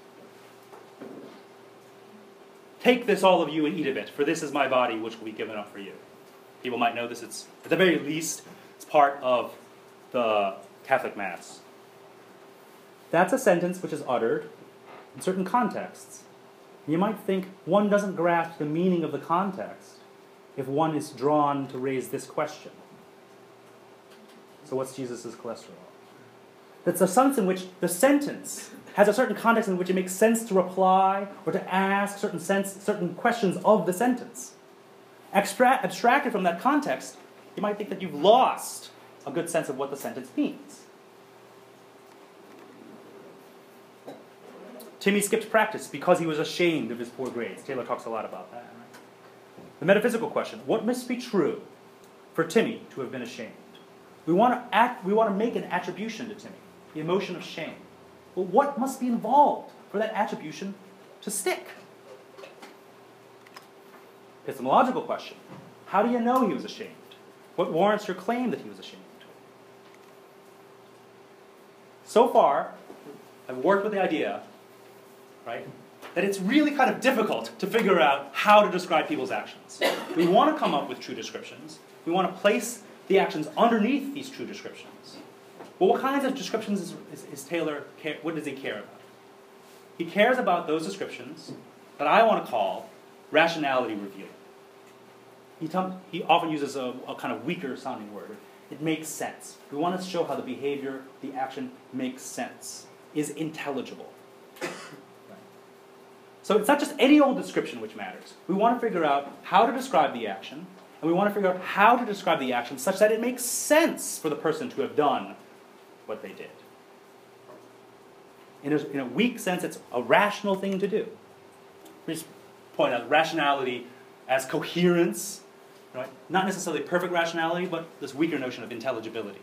take this, all of you, and eat of it, for this is my body, which will be given up for you. People might know this. It's, at the very least, it's part of the Catholic Mass. That's a sentence which is uttered in certain contexts. You might think one doesn't grasp the meaning of the context if one is drawn to raise this question. So what's Jesus' cholesterol? That's a sense in which the sentence has a certain context in which it makes sense to reply or to ask certain sense, certain questions of the sentence. Abstra- abstracted from that context, you might think that you've lost a good sense of what the sentence means. Timmy skipped practice because he was ashamed of his poor grades. Taylor talks a lot about that. Right? The metaphysical question, what must be true for Timmy to have been ashamed? We want to act, we want to make an attribution to Timmy, the emotion of shame. But what must be involved for that attribution to stick? Epistemological question, how do you know he was ashamed? What warrants your claim that he was ashamed? So far, I've worked with the idea, right, that it's really kind of difficult to figure out how to describe people's actions. We want to come up with true descriptions. We want to place the actions underneath these true descriptions. Well, what kinds of descriptions is, is, is Taylor, care, what does he care about? He cares about those descriptions that I want to call rationality revealing. He, t- he often uses a, a kind of weaker sounding word. It makes sense. We want to show how the behavior, the action makes sense, is intelligible. Right. So it's not just any old description which matters. We want to figure out how to describe the action, and we want to figure out how to describe the action such that it makes sense for the person to have done what they did. In a, in a weak sense, it's a rational thing to do. We just point out rationality as coherence, right? Not necessarily perfect rationality, but this weaker notion of intelligibility.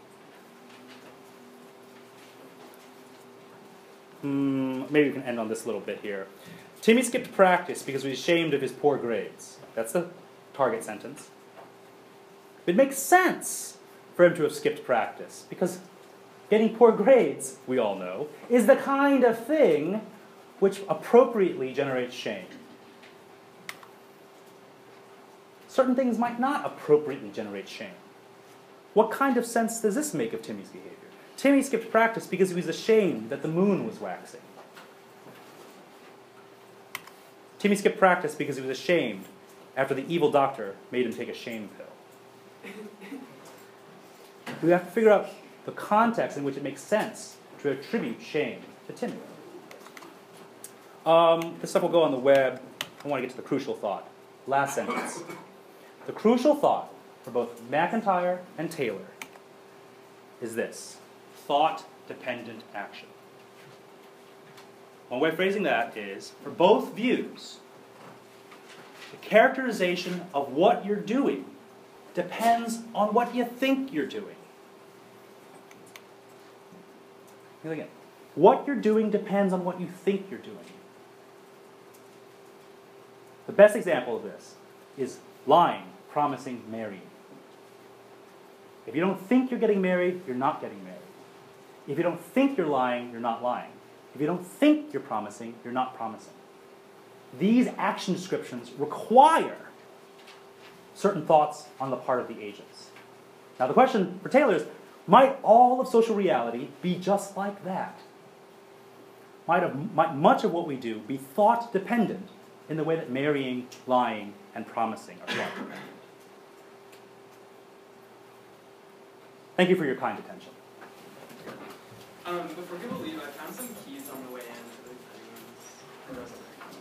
Hmm, maybe we can end on this little bit here. Timmy skipped practice because he was ashamed of his poor grades. That's the target sentence. It makes sense for him to have skipped practice because getting poor grades, we all know, is the kind of thing which appropriately generates shame. Certain things might not appropriately generate shame. What kind of sense does this make of Timmy's behavior? Timmy skipped practice because he was ashamed that the moon was waxing. Timmy skipped practice because he was ashamed after the evil doctor made him take a shame pill. We have to figure out the context in which it makes sense to attribute shame to Timmy. Um, this stuff will go on the web. I want to get to the crucial thought. Last sentence. The crucial thought for both McIntyre and Taylor is this: thought-dependent action. One way of phrasing that is, for both views, the characterization of what you're doing depends on what you think you're doing. Again, what you're doing depends on what you think you're doing. The best example of this is lying, promising marrying. If you don't think you're getting married, you're not getting married. If you don't think you're lying, you're not lying. If you don't think you're promising, you're not promising. These action descriptions require certain thoughts on the part of the agents. Now the question for Taylor is, might all of social reality be just like that? Might, have, might much of what we do be thought-dependent in the way that marrying, lying, and promising are thought-dependent? Thank you for your kind attention. Um, before people leave, I found some keys on the way in for the anyone's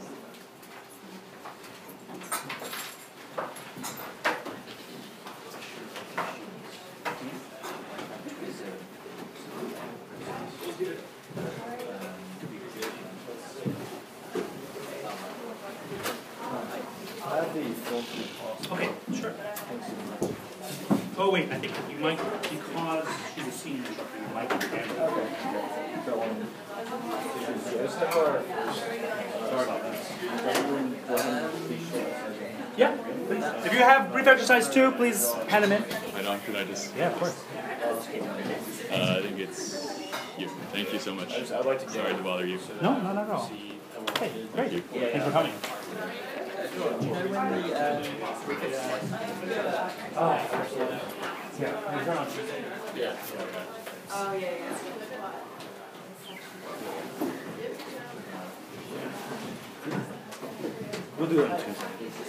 Okay, sure. Oh wait, I think you might, because she's a senior instructor, you might be handling. Okay. Sorry about that. Yeah, please. If you have brief exercise two, please hand them in. Hi, Don. Could I just? Yeah, of course. Uh, I think it's you. Thank you so much. I'd like to Sorry to bother you. No, no, not at all. Okay, great. Thanks for coming. Do you know when the, um, Oh, yeah. yeah. Oh, yeah, yeah. We'll do it on Tuesday.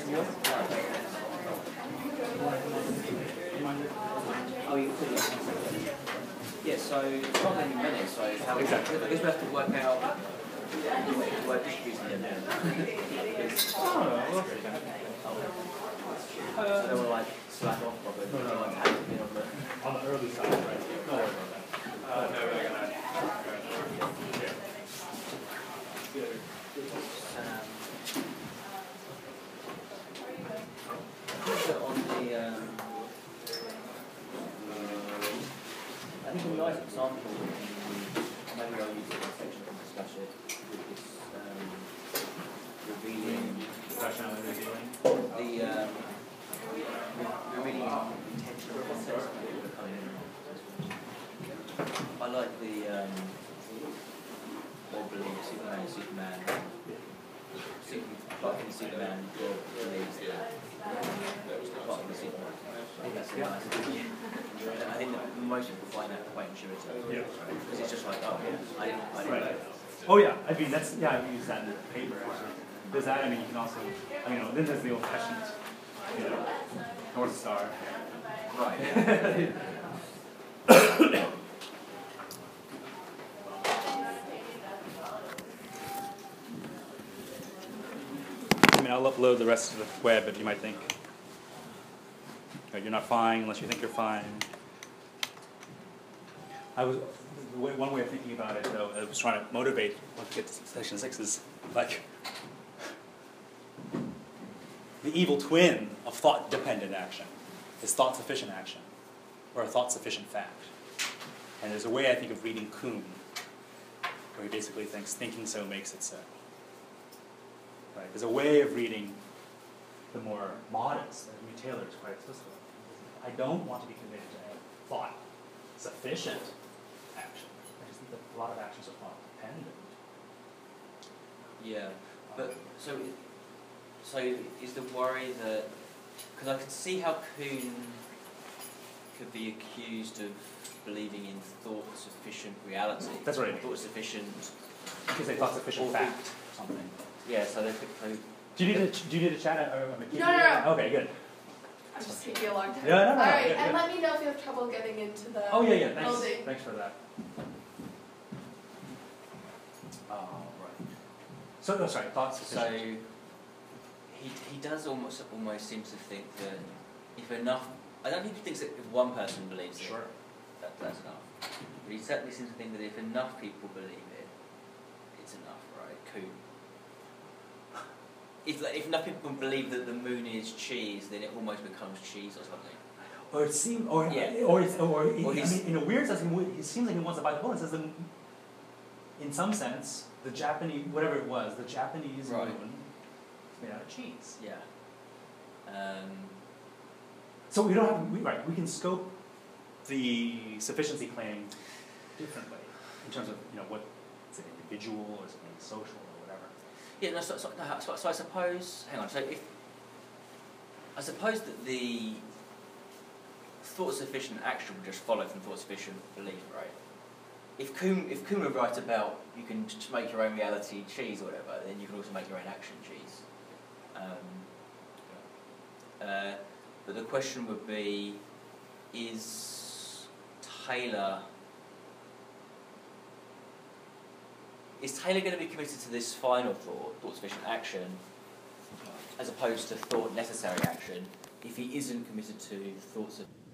Oh, you put it. Yeah, so it's not going to be many, so how Exactly. I guess we have to work out the way to work distributing them. Because Oh, so they were like slack off of it. No, no, no. Like, had to be on the on the early side, right? Don't worry about that. Uh, no, we're gonna. Um, so on the, um, I think a nice example, maybe I'll use it in a section to discuss it, with this um, revealing Rationality revealing. the um, re- revealing intentional concepts that people are coming in. I like the um, wobbly Superman, Superman, Superman, Clark and Superman, God believes that Clark and Superman. I think that's a nice idea. I think that most people find that quite intuitive. Yeah. Because it's just like, oh, yeah, I didn't, I didn't Right. know that. Oh yeah, I mean that's yeah. I use that in the paper actually. There's that. I mean you can also, I mean, you know, then there's the old-fashioned, you know, North Star. Right. Yeah. I mean, I'll upload the rest of the web, and you might think, oh, you're not fine unless you think you're fine. I was the way, one way of thinking about it, though, I was trying to motivate once we get to section six is like the evil twin of thought-dependent action is thought-sufficient action, or a thought-sufficient fact. And there's a way I think of reading Kuhn, where he basically thinks thinking so makes it so. Right? There's a way of reading the more modest, as Hugh Taylor is quite explicit. I don't want to be committed to a thought-sufficient action. I just think that a lot of actions are thought-dependent. Yeah, but so so is the worry that, because I could see how Kuhn could be accused of believing in thought-sufficient reality. That's right. Thought-sufficient. You could say thought-sufficient or- fact or something. Yeah, so they could. So, Do you need a, do you need a chat? Or, or No, no, no. Okay, good. I'm just taking a long time. Yeah, no, no, no, Alright, yeah, and yeah. let me know if you have trouble getting into the Oh yeah, yeah. Thanks. building. Thanks for that. Oh, right. So, oh, sorry. Thought-sufficient. so he he does almost almost seem to think that if enough, I don't think he thinks that if one person believes it, Sure. that, that's enough. But he certainly seems to think that if enough people believe it, it's enough, right? Cool. If like, if enough people believe that the moon is cheese, then it almost becomes cheese or something. Or it seems, or Yeah. or it's, or, he, Or I he's- mean, in a weird sense, it seems like he wants to bite the bullet. It says that, in some sense, the Japanese, whatever it was, the Japanese Right. moon is made out of cheese. Yeah. Um, So we don't have, we, right? We can scope the sufficiency claim differently in terms of, you know, what is it, individual or is it social or whatever. yeah. No, so, so, no, so, so I suppose. Hang on. So if I suppose that the thought sufficient action would just follow from thought sufficient belief, right? If Kuhn, if Kuhn were right about you can just make your own reality cheese or whatever, then you can also make your own action cheese. Um, uh, but the question would be, is Taylor is Taylor going to be committed to this final thought, thought sufficient action, as opposed to thought necessary action, if he isn't committed to thoughts of